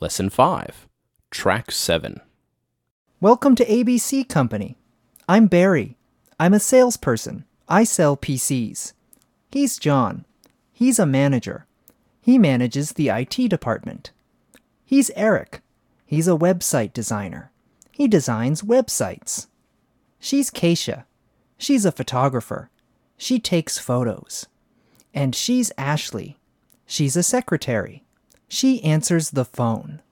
Lesson 5, Track 7. Welcome to ABC Company. I'm Barry. I'm a salesperson. I sell PCs. He's John. He's a manager. He manages the IT department. He's Eric. He's a website designer. He designs websites. She's Keisha. She's a photographer. She takes photos. And she's Ashley. She's a secretary. She answers the phone.